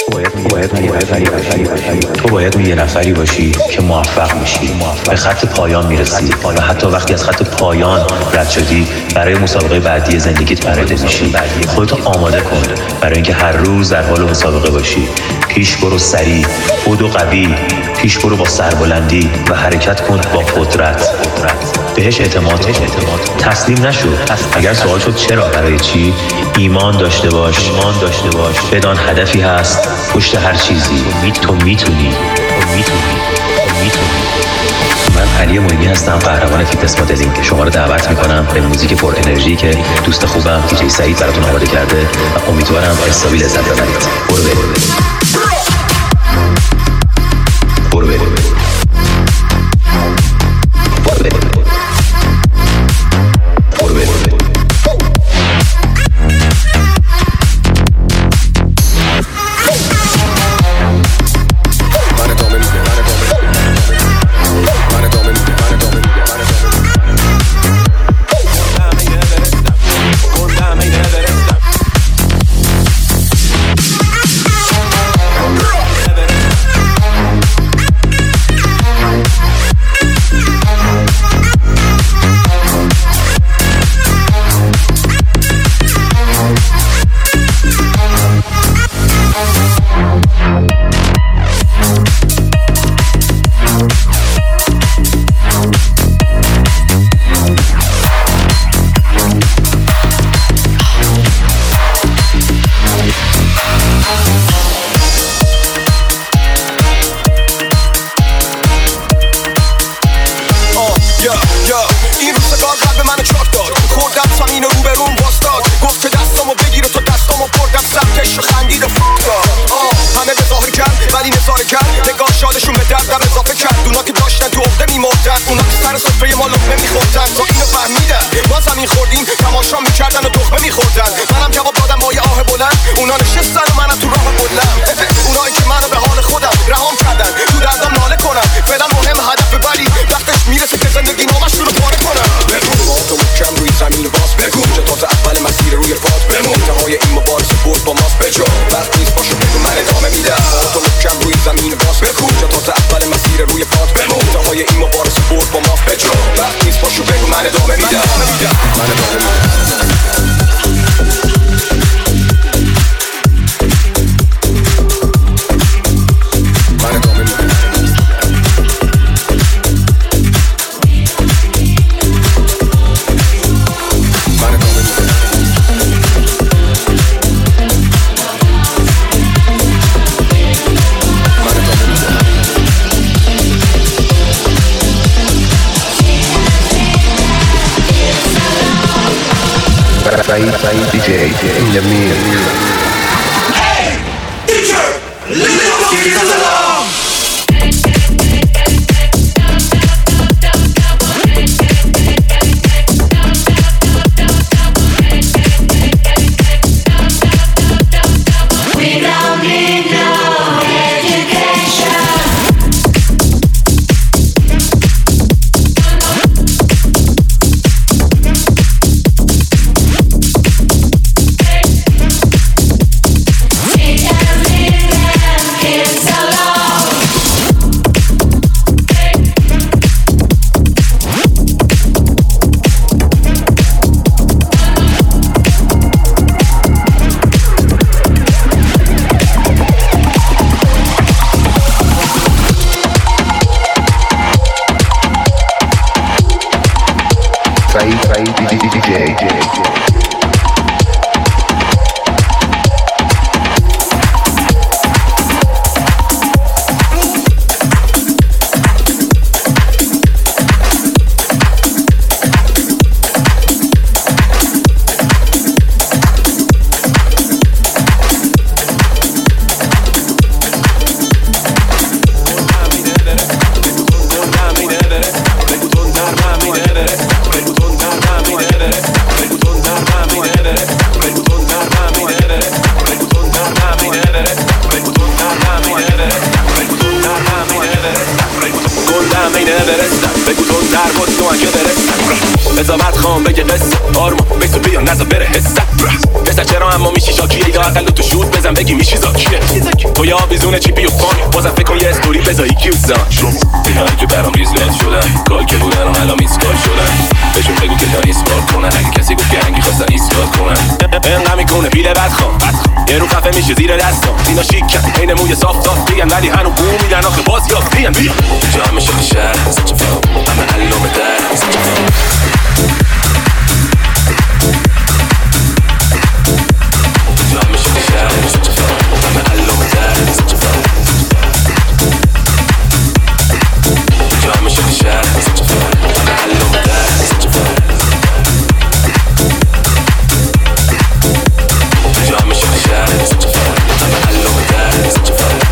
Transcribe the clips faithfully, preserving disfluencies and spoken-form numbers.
تو باید اون یه نفری باشی که موفق میشی، به خط پایان میرسی و حتی وقتی از خط پایان رد شدی برای مسابقه بعدی زندگیت برنده میشی. خودتو آماده کن برای اینکه هر روز در حال مسابقه باشی. پیش برو سریع، بدو قوی، پیش برو با سربلندی و حرکت کن با قدرت. بهش اعتماد کن، تسلیم نشو. اگر سوال شد چرا برای چی، ایمان داشته باش، ایمان داشته باش. بدان هدفی هست پشت هر چیزی. تو میتونی، تو میتونی، تو میتونی. من علی معینی هستم، قهرمان فیتنس مدلینگ. شما رو دعوت میکنم به موزیک پر انرژی که دوست خوبم دیجی سعید براتون آماده کرده و امیدوارم حسابی لذت ببرید. برو بریم. برو بریم. برو بریم. برو بریم. D J in the mirror. Hey, teacher, leave the kids alone. قضاوت خواهم بگه قصه آرما بیسو بیا نزا بره حسه بسر چرا اما میشی شاکیه یا اقل تو شود بزن بگی میشی زاکیه تو یه آویزون چیپی و فانی بازم فکر کن یه استوری بذاری کیو زن اینایی که برام ریزلت شدن کال که بودن و الان میسکال شدن بهشون بگو که دانی اسپارت کنن اگه کسی گفت که هنگی خواستن ایستگاه کنن انقدر میکنه پیله بدخوام یه رو خفه میشه زیر دستام اینا شیکن این موی صاف صاف دیگن ولی هنو بو میدن آخه باز یافت دیگن بیا اینجا همه شاخ شهر سچه فهم همه علوم در سچه فهم اینجا همه شاخ شهر سچه فهم همه علوم در سچه فهم اینجا همه شاخ شهر سچه فهم همه علوم در سچه فهم اینجا همه شاخ شهر سچه فهم همه علوم در سچه فهم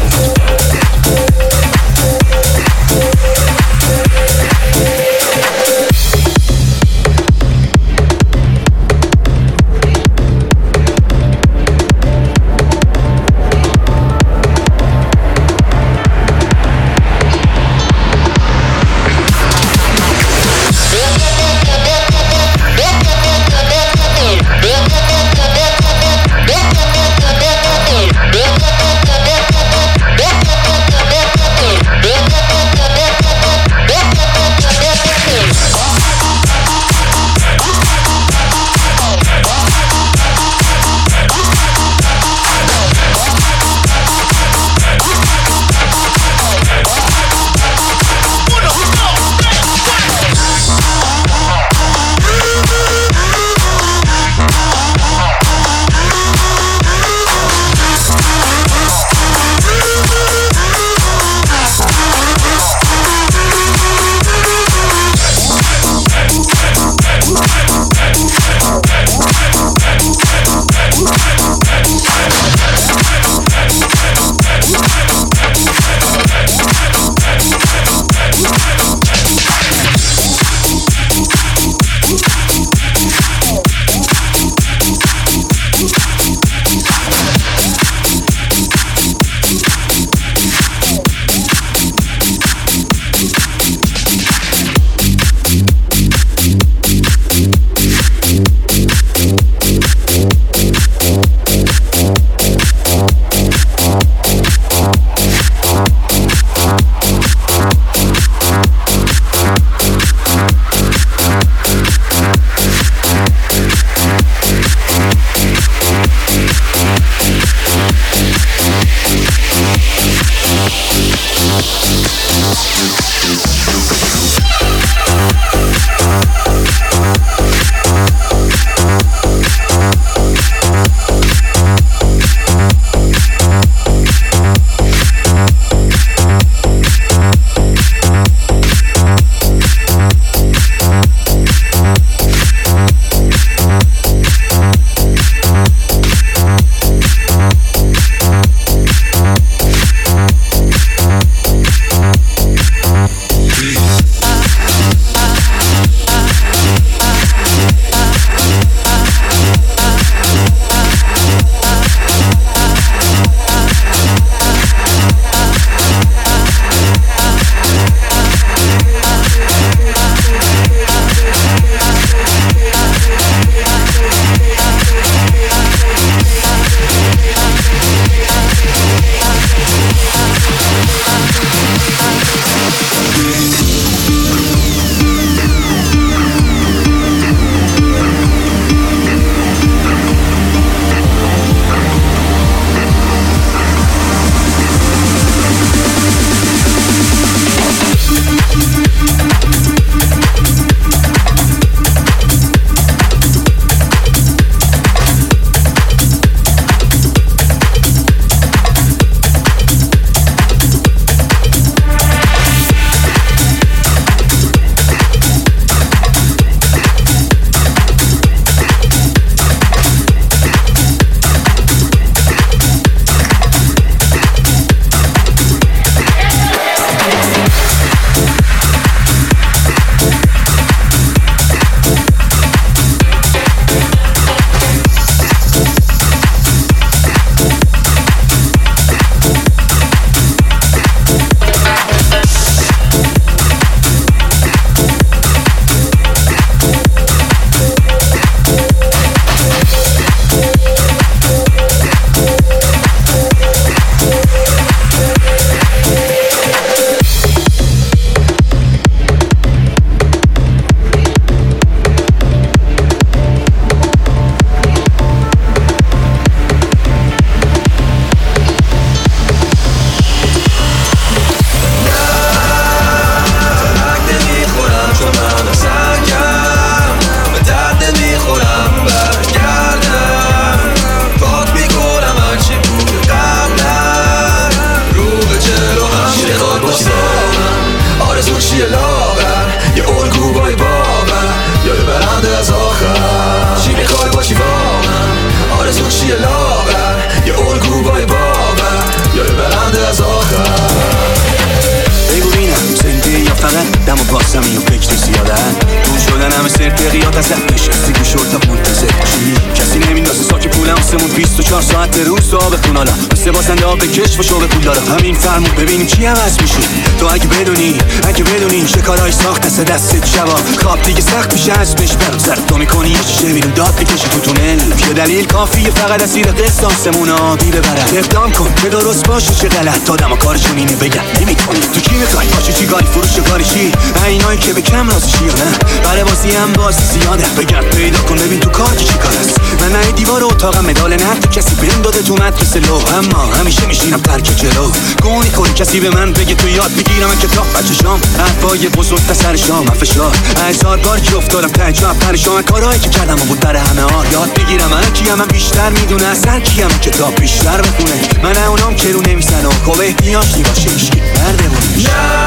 قذف بشه سیگو شورتا منتظر چی کسی نمیندازه ساک پول آسمون بیست و چهار ساعت روز تو آب خونالا مثل بازنده آب کشف و شوق پول دارم همین فرمون ببینیم چی عوض میشه تو اگه بدونی اگه بدونی چه کارهای ساخت دست دستت شبا خواب دیگه سخت میشه اسمش برم سر تو میکنی یه چیشه بیرون داد بکشی تو تونل یه دلیل کافیه فقط اسیر قسطاسمون آبی ببرد اقدام کن که درست باشه چه غلط دادم و کارشون اینه بگم نمیکنی تو کی میخوای باشه چی کاری فروش کاری چی اینایی که به کم رازشی یا نه برای بازی هم بازی زیاده بگرد پیدا کن ببین تو کار که چی کار است من نه دیوار اتاقم مدال نرد کسی بهم داده تو مدرسه لو اما همیشه میشینم ترک جلو گونی کنی کسی به من بگه تو یاد بگیرم کتاب بچه شام حرفای بزرگ تا سر شام فشار هزار بار که افتادم تعجب پریشان کارهایی که کردم و بود در همه آر یاد بگیرم من کیم من بیشتر میدونه اصلا کیم کتاب بیشتر بخونه من نه اونام که رو نمیزن و خوب احتیاج نباشه هیچکی برده بونش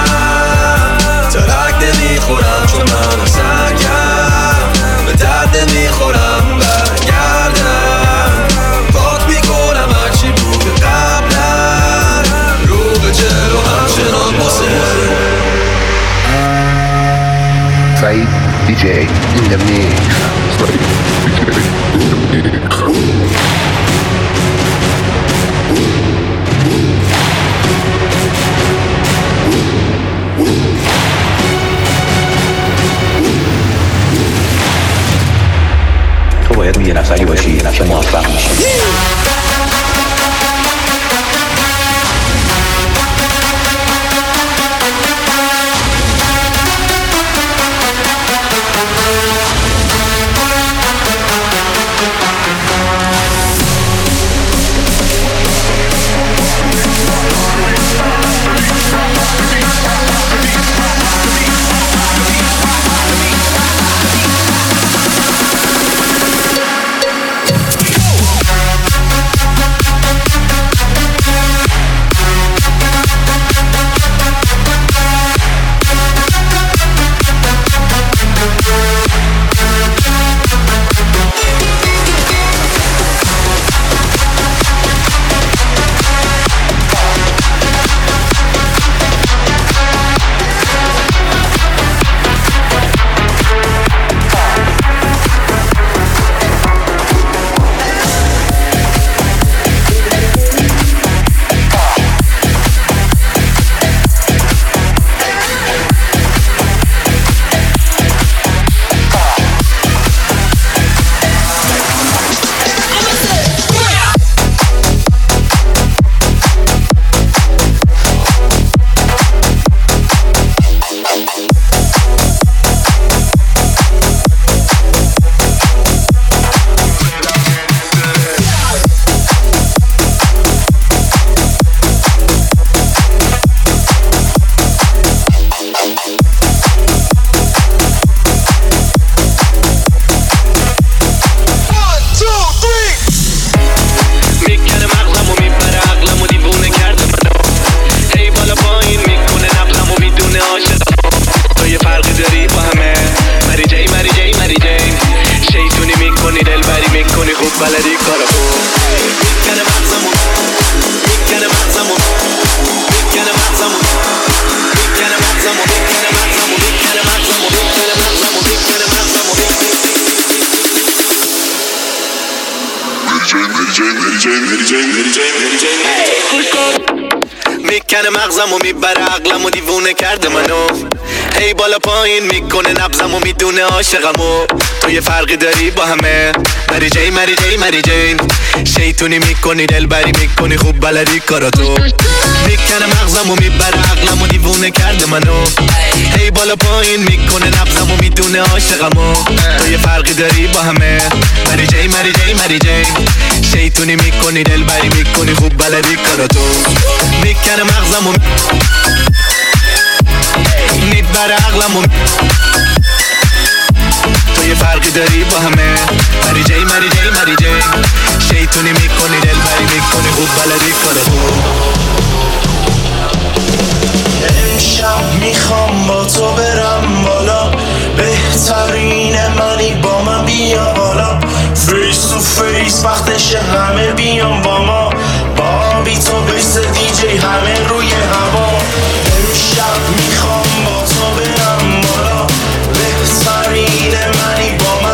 ترک نمیخورم چون من سرگرم به درد نمیخورم برگردم پاک میکنم هرچی بود قبلا رو به جلو همچنان باسه Said دی جی in the mix. تو باید یه نفری باشی که موفق میشی میکنه مغزمو میبره عقلمو دیوونه کرده منو هی بالا پایین میکنه نبضمو میدونه عاشقمو تو یه فرقی داری با همه مری جی مری جی مری جین شیطونی میکنی دلبری میکنی خوب بلدی کاراتو میکنه مغزمو میبره عقلمو دیوونه کرده منو هی بالا پایین میکنه نبضمو میدونه عاشقمو تو یه فرقی داری با همه مری جی مری جی مری جین شیطونی میکنی دلبری میکنی خوب بلدی کاراتو میکنه مغزمو میبره عقلمو تو یه فرقی داری با همه مری جی مری جی مری جی شیطونی میکنی دلبری میکنی خوب بلدی کاراتو امشب میخوام با تو برم بالا بهترین منی با من بیا بالا فیس تو فیس وقتش همه بیان با ما با بی تو بیس دیجی همه روی هوا امشب میخوام با تو برم بالا بهترین منی با من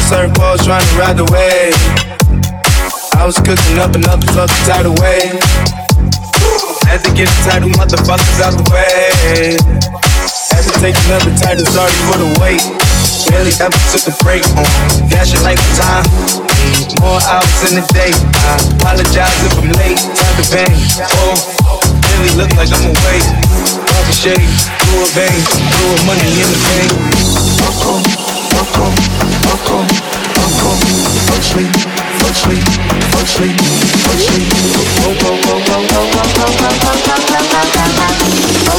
surfboards trying to ride the wave. I was cooking up another fucking tidal wave. Had to get the title motherfuckers out the way. Had to take another title, sorry for the wait. Barely ever took a break on cash it like time. More hours in the day. I apologize if I'm late. Time to bang. Oh, really look like I'm away. Talking shade, blue a vein, blue money in the vein. Fuck on, fuck on, fuck on, fuck on, fuck sleep, fuck sleep, fuck sleep, fuck sleep. Oh, oh, oh, oh, oh, oh, oh, oh, oh,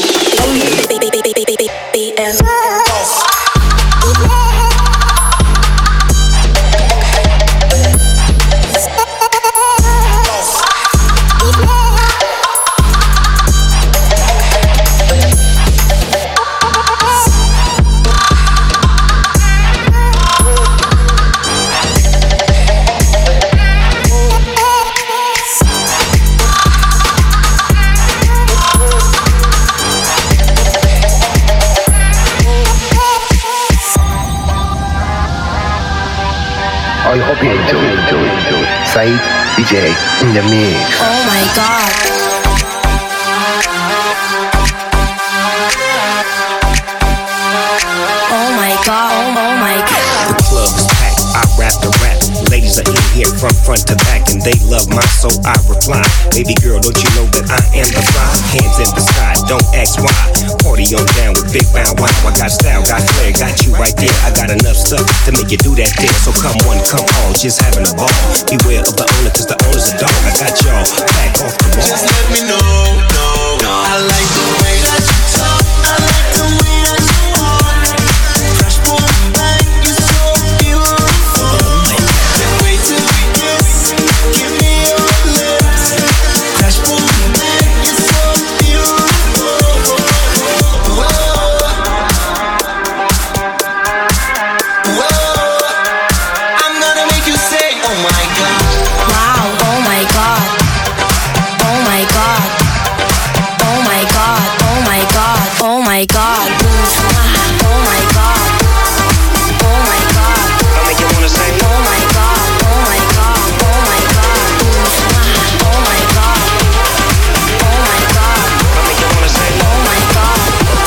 I hope you enjoy, enjoy, enjoy. Said D J in the mix. Oh my god. Oh my god, oh my god. The club is packed, I rap the rap. Ladies are in here from front to back and they love my so I reply. Baby girl, don't you know that I am the fly? Hands in the sky, don't ask why. Party on down with Big Bow Wow. I got style, got flair, got you right there. I got enough stuff to make you do that there. So come on, come on, just having a ball. Beware of the owner, cause the owner's a dog. I got y'all back off the wall. Just let me know, no, no. I like the way that you talk. I like the way that you walk. Fresh boy, back, you're so beautiful. Can't wait till we kiss. Give me your lips. Fresh boy, back, you're so beautiful. Whoa. Whoa. I'm gonna make you say, oh my god. Wow, oh my god. Oh my god. Oh my god. Oh my god. Oh my god. Oh my god. Oh my god. I make you wanna say, Oh my god. Oh my god. Oh my god. Oh my god. Oh my god. I make you wanna say, Oh my god.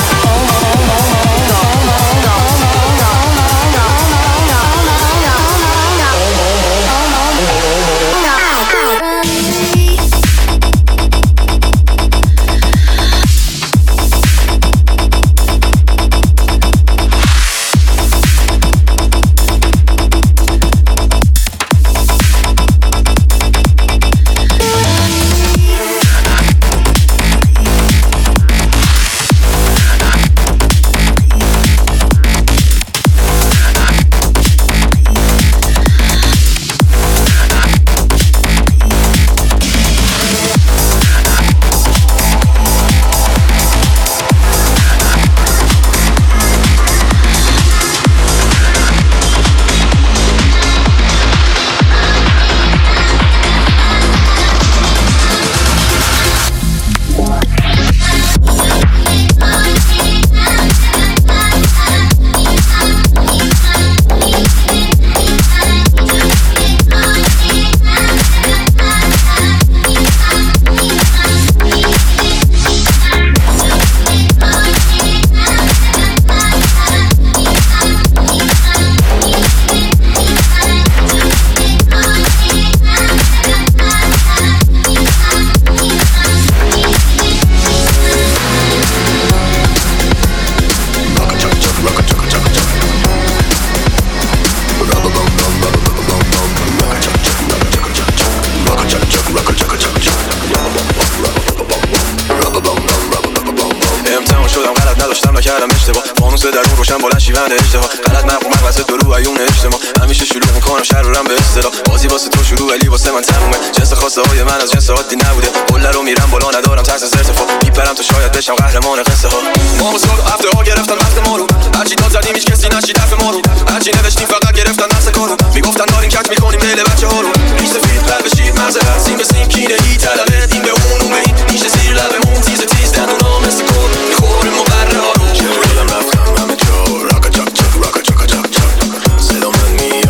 کردم اشتباه فانوس درون روشن بلند شیون اجتماع غلط مفهوم واسه تو رو عیون اجتماع همیشه شروع میکنم شر رو رم به اصطلاح بازی واسه تو شروع ولی واسه من تمومه جنس خواسته های من از جنس عادی نبوده قله رو میرم بالا ندارم ترس از ارتفاع میپرم تا شاید بشم قهرمان قصه ها ما مساق هفته ها گرفتن وقت ما رو هرچی داد زدیم هیچ کسی نشید حرف ما رو هرچی نوشتیم فقط گرفتن نفس کارو میگفتن داریم کت میکنیم دل بچه ها رو ریش سفید قلب شیر مرز هر سیم به سیم کینه ای طلبه این به اون اومه نیشه زیر لبمون تیز تیز دندونا مثل کن میخوریم مقرره ها رو دلم رفتم همه جا راکا چاک چاک راکا چاکا چاک چاک صدا من میاد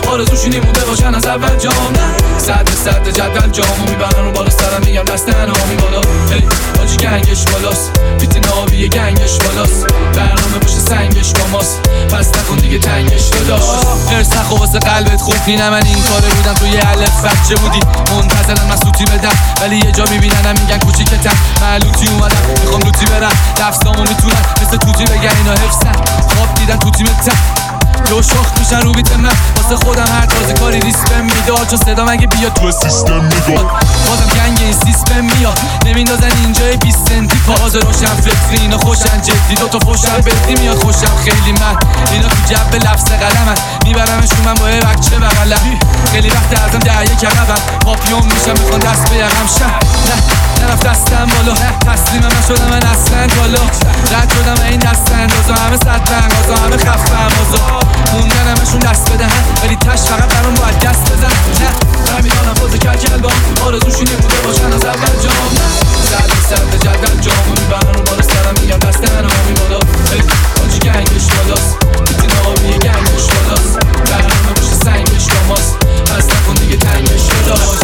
آرزوشی نمونده باشن از اول جام. صد صد جدول جامو میبرن و بالا سرم میگم دست تنهامی بالا. هی آجی گنگش بالاست، بیت نابیه گنگش بالاست، برنامه باشه سنگش با ماست، پس نکن دیگه تنگش داداش. ارس نخو واسه قلبت خوب نینه، من این کاره بودم تو یه الف بچه بودی منتظرن من سوتی بدم، ولی یه جا میبیننم میگن کوچیکتم، معلوتی اومدم میخوام لوتی برم، لفظامو میتونن مثل توتی بگن اینا حفظن، خواب دیدن تو تیمتم دو شخ میشن رو بیت من، واسه خودم هر تازه کاری ریسپم میداد، چون صدام اگه بیاد تو سیستم میداد، بازم گنگ این سیستم میاد، نمیندازن اینجای بیست سنتی پاز روشن فکری، اینا خوشن جدی دوتا فوشن بدی میاد خوشم خیلی من، اینا تو جب لفظ قلمن میبرمشون من با یه بچه بغلم، خیلی وقت ازم دعیه کردم پاپیون میشم میخوان دست بیارم شم، نه نرفت دستم بالا، تسلیم من شدم من اصلا بالا، رد شدم این دست اندازا، همه صد بنگازا، همه خفه امازا، موندن همشون دست بدهن، ولی تش فقط برام باید دست بزن، نه من میدانم بازه کل کلبان، آرزوشی نمونده باشن از اول جام، صد صد جدول جامو میبرن و بالا سرم میگم دست تنهامی بالا، هی آجی گنگش بالاست، بیتی نابیه گنگش بالاست، برنامه باشه سنگش با ماست، پس نکن دیگه تنگش داداش.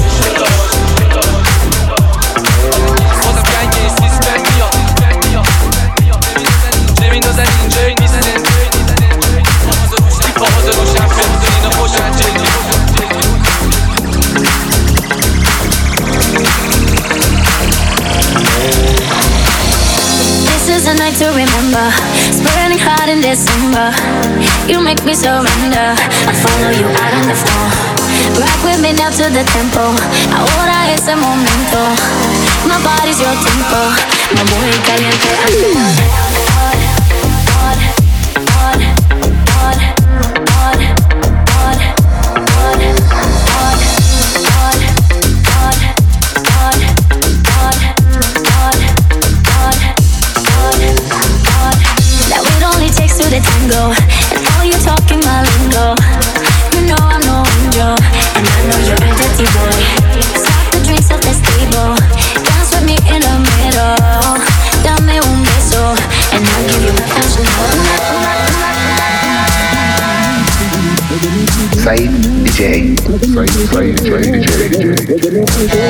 بازم گنگ این سیستم میاد، نمیندازن اینجای نیستن، پاهاز روشن فکر اینا خوشن جدی. This is a night to remember, it's burning hot in December, you make me surrender, I follow you out on the floor, rock with me now to the tempo, ahora es el momento, my body's your tempo, my boy caliente, I'm hot, hot, hot, hot, hot, hot, hot, hot, hot, hot, hot, hot, hot, hot, hot. Now it only takes two to tango, and all you talking my lingo. You know I'm no angel, and I know you're a dirty boy. Stop the drinks at the table, dance with me in the middle. Dame un beso, and I'll give you my passion. Said D J. Said Said D J.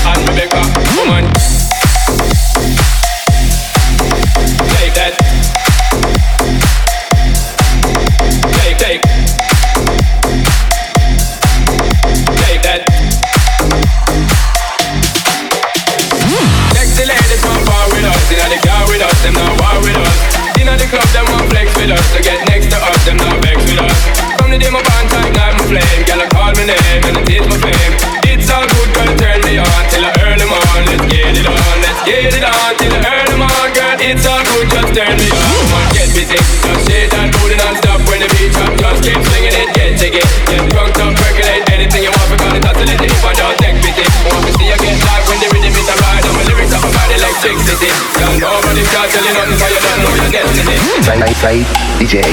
and Rebecca, woman. Take that. Take, take. Take that. Sexy ladies want bar with us, inna the car with us, them not war with us. Inna the club, them want flex with us, to get next to us, them not vex with us. From the day my band time, ignite my flame, girl I call my name and it is my fame. It's all good, girl, turn me on till I earn them on. Let's get it on, let's get it on till I earn them on, girl. It's all good, just turn me on. Come on, get busy, just shake that booty non-stop when the beat drop. Just keep swinging it, get jiggy, get drunk up, percolate anything you want because it's oscillate. If I don't take pity, want to see you get live when the rhythm is a ride. And my lyrics up my body like Chick City. Girl, nobody can tell you nothing, so you don't know your destiny. Said, Said D J.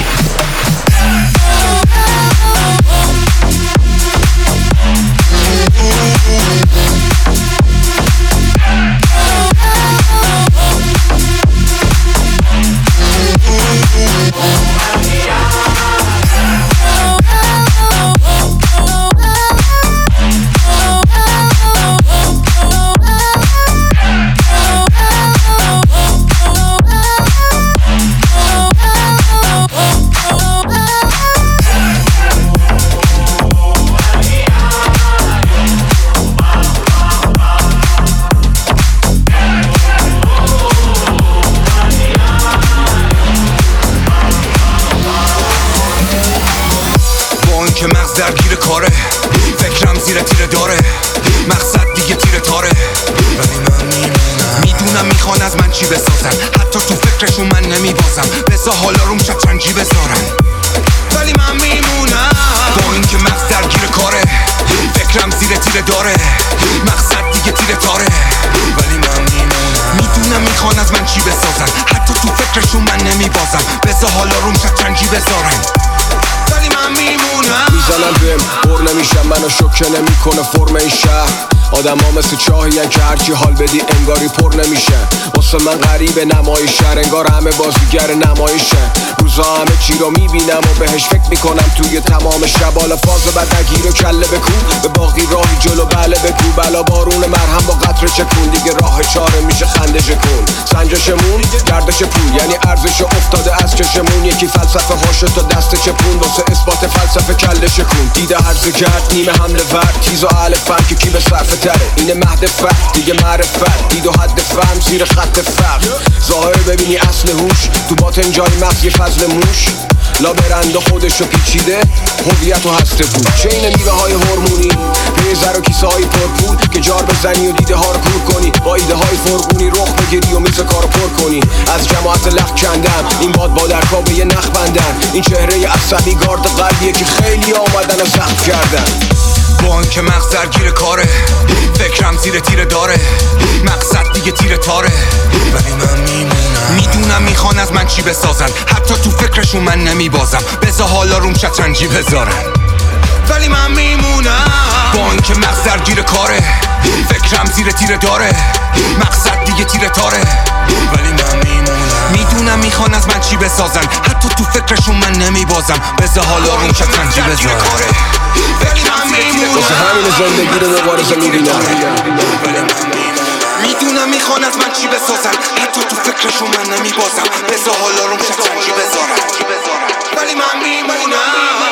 که مغز درگیر کاره فکرم زیر تیره داره مقصد دیگه تیره تاره ولی من میمونم میدونم میخوان از من چی بسازن حتی تو فکرشون من نمیبازم بذار حالا روم شطرنجی بذارن ولی من میمونم با این که مغز درگیر کاره فکرم زیر تیره داره مقصد دیگه تیره تاره ولی من میمونم میدونم میخوان از من چی بسازن حتی تو فکرشون من نمیبازم بذار حالا روم شطرنجی بذارن ولی من میمونم میزنن بهم بر نمیشم منو شوکه نمیکنه فرم این شهر آدم ها مثل چاهیان که هرچی حال بدی انگاری پر نمیشن واسه من غریبه نمایشن انگار همه بازیگر نمایشن روزا همه چی رو میبینم و بهش فکر میکنم توی تمام شب حالا فاز بدنگیر و کله بکو به باقی راهی جلو بله بگو بلا بارون مرهم با قطره چکون دیگه راه چاره میشه خنده جکون سنجشمون گردش پول یعنی ارزش افتاده از چشمون یکی فلسفه هاشو تا دست چپون واسه اثبات فلسفه کله شکون دیده هرزه کرد نیمه حمله ورد تیز و اهل فهم که کی به صرفه تره اینه مهد فرد دیگه معرفت دید و حد فهم زیر خط فقر ظاهر ببینی اصل هوش تو باطن جای مغز یه فضل موش لا برند خودشو پیچیده هویت و هسته بود چه اینه میوه های هورمونی پیزر و کیسه های پرپول که جار بزنی و دیده ها رو کور کنی با ایده های فرقونی رخ بگیری و میز کارو پر کنی از جماعت لخ کندم این باد با در کابه یه نخ بندن این چهره عصبی گارد قلبیه که خیلی آمدن و سخت کردن با آن که مغز درگیر کاره فکرم زیر تیره داره مقصد دیگه تیره تاره ولی من میمونم میدونم میخوان از من چی بسازن حتی تو فکرشون من نمیبازم بذار حالا روم شطرنجی بذارن ولی من میمونم با آن که مغز درگیر کاره فکرم زیر تیره داره مقصد دیگه تیره تاره ولی من میمونم میدونم میخوان از من چی بسازن حتی تو فکرشون من نمیبازم بذار حالا روم شطرنجی بذارن ولی من میمونم واسه همین زندگی رو مبارزه میبینم میدونم میخوان از من چی بسازن حتی تو فکرشون من نمیبازم بذار حالا روم شطرنجی بذارن ولی من میمونم